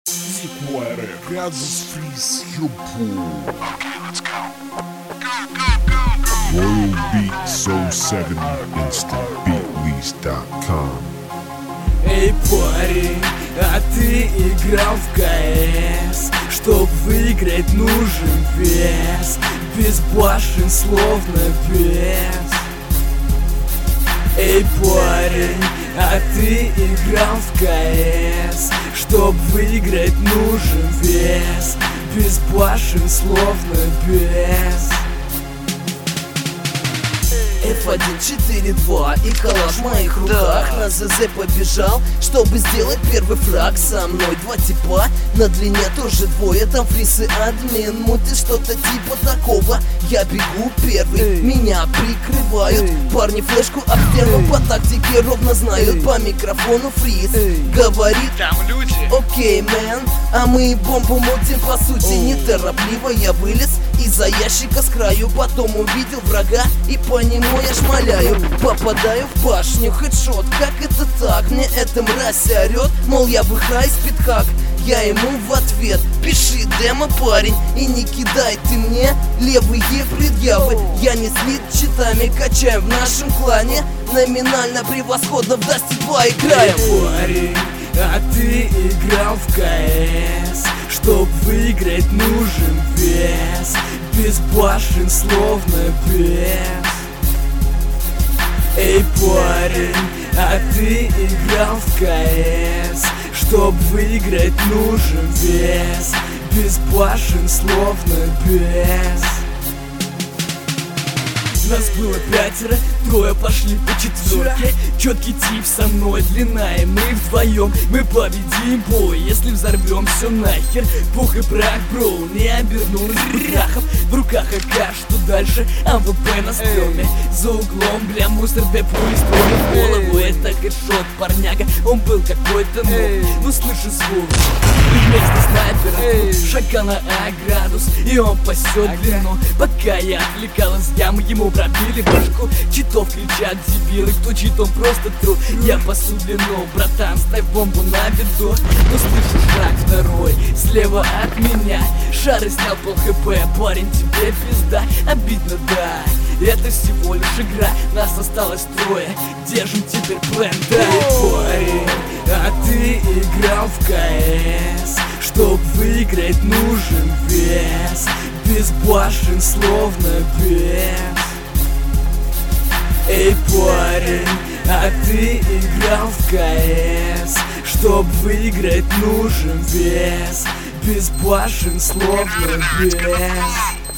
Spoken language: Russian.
Zikuere, Gaz's Freeze, Yubu. Okay, let's go. Royal Beat So 70, InstantBeatLease.com. Эй, парень, а ты играл в КС? Чтоб выиграть, нужен вес. Без башен, словно без. Эй, парень, а ты играл в КС? Чтоб выиграть, нужен вес. Без башен, словно без. F1-4-2 и калаш в моих руках. На ЗЗ побежал, чтобы сделать первый фраг. Со мной два типа, на длине тоже двое. Там фриз и админ, муты что-то типа такого. Я бегу первый, меня прикрывают. Парни флешку об стену по тактике ровно знают. По микрофону фриз говорит: Там люди. окей, мэн, а мы бомбу мутим по сути. Неторопливо я вылез из-за ящика с краю. Потом увидел врага и по нему я шмаляю. Попадаю в башню, хедшот. Как это так? Мне эта мразь орет, мол, я в хай-спид-хак. Я ему в ответ: пиши демо, парень, и не кидай ты мне левые предъявы. Я не слит читами, качаем в нашем клане. Номинально превосходно в Dusty 2 играем. Парень, а ты играл в КС? Чтоб выиграть, нужен вес. Без башен, словно без. Эй, парень, а ты играл в КС? Чтоб выиграть, нужен вес. Без башен, словно без. Нас было пятеро, трое пошли по четверке. Четкий тип со мной, длина и мы вдвоем. Мы победим бой, если взорвем все нахер. Пух и прах, бро, не обернулась прахом. В руках АК, что дальше? АВП на стреме. За углом, бля, мусор, две пули строили в голову. Это хэдшот, парняга, он был какой-то ног. Ну слышу звук, и вместо снайпера шага на градус, и он пасет длину. Пока я отвлекалась, ямы ему пробили башку. Читов кричат дебилы, кто чит, он просто труп. Я пасу длину, братан, ставь бомбу на виду. Но слышу шаг второй, слева от меня. Шары снял пол хп, парень, тебе пизда. Обидно, да, это всего лишь игра. Нас осталось трое, держим теперь план, да. Парень, а ты играл в КС? Чтоб выиграть, нужен вес. Без башен, словно без. Эй, парень, а ты играл в КС? Чтоб выиграть, нужен вес. Без башен, словно без.